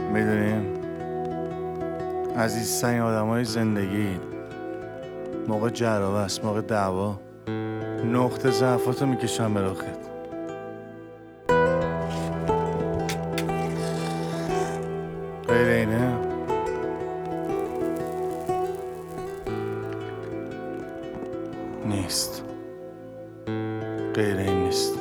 میدونیم عزیزترین آدمای زندگی موقع جراوه است، موقع دعوا نقطه ضعفاتو میکشن به رخت. غیر اینه نیست، غیر این نیست.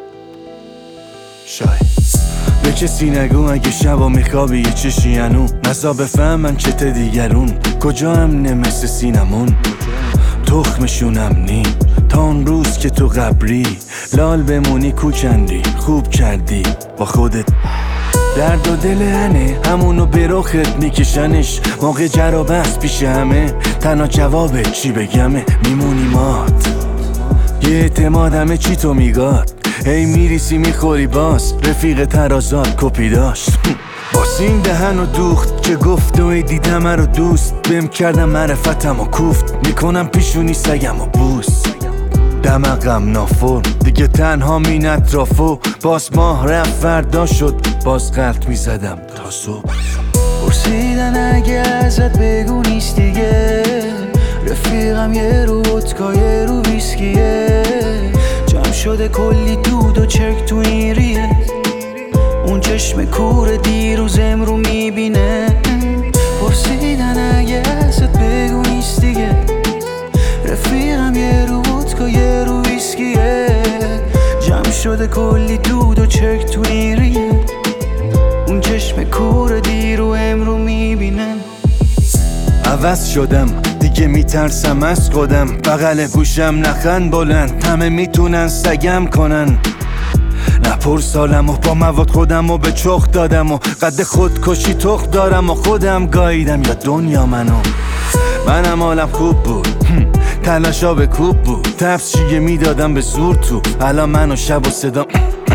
شاید به کسی نگو اگه شبا میخوابی یه چشی هنو نزا بفهمن چته دیگرون کجا هم مثل سینمون تخمشونم نی تا اون روز که تو قبری لال بمونی کوچندی خوب کردی با خودت. درد و دل هنه همونو به رخت میکشنش موقع جر و بحث پیش همه تنها جواب چی بگمه میمونی مات یه اعتمادمه چی تو میگاد هی میریسی میخوری باز رفیق ترازات کپی داشت باسین دهن و دوخت که گفت و دیدم رو دوست بهم کردم معرفتم و کوفت میکنم پیشونی سگم و بوس دمقم نافور دیگه تنها مین اطرافو باز ماه رفت فردا شد باز قلط میزدم تا صبح. پرسیدن اگه ازت بگو نیست دیگه رفیقم یه رو ودکا یه رو ویسکیه جمع شده کلی دود و چرک تو این ریه اون چشم کور دیروز امرو میبینه. پرسیدن اگه ازت بگو نیست دیگه رفیقم یه رو ودکا یه رو ویسکیه جمع شده کلی دود و چرک تو این ریه اون چشم کور دیرو امرو میبینه. عوض شدم دیگه میترسم از خودم بغل گوشم نخن بلند همه میتونن سگم کنن نپرسالم و با مواد خودم و به چخ دادم و قد خودکشی تخ دارم و خودم گاییدم یا دنیا منم حالم خوب بود تلاشا به کوب بود تفسیه میدادم به زور تو الان منو شب و صدا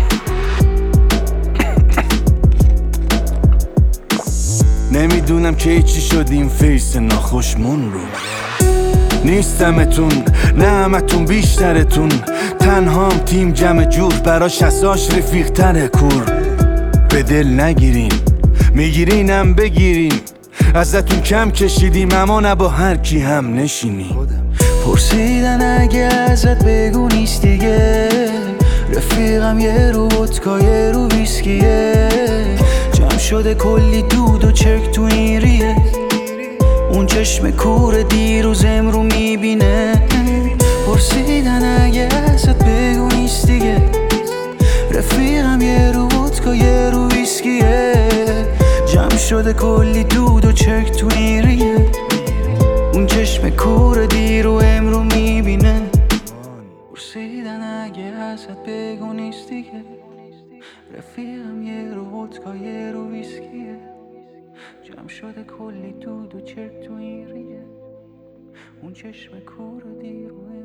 نمیدونم که چی شد این فیس ناخوشمون رو نیستمتون نه همتون بیشترتون تنهام تیم جمع جور براش اساش رفیق تره کور به دل نگیرین میگیرینم بگیرین ازتون کم کشیدیم اما نه با هر کی هم نشینی. پرسیدن اگه ازت بگو نیست دیگه رفیقم یه رو ودکا یه رو ویسکیه جمع شده کلی دود و چرک تو این ریه اون چشم کور دیروز امرو میبینه. پرسیدن اگه ازت بگو نیست دیگه رفیقم یه رو ودکا یه رو ویسکیه جمع شده کلی دود و چرک تو این ریه اون چشم کور دیرو امرو میبینه. پرسیدن اگه ازت بگو نیست دیگه رفیقم یه رو ودکا یه رو ویسکیه جمع شده کلی دود و چرک تو این ریه اون چشم کور دیرو